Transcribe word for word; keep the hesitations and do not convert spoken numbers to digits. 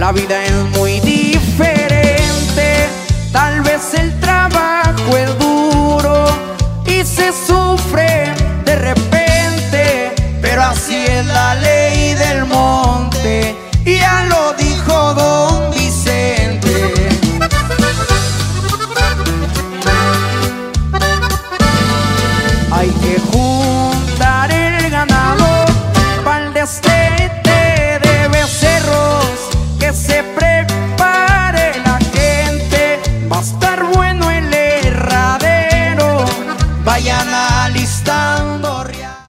la vida es muy diferente. Tal vez el trabajo es duro y se sufre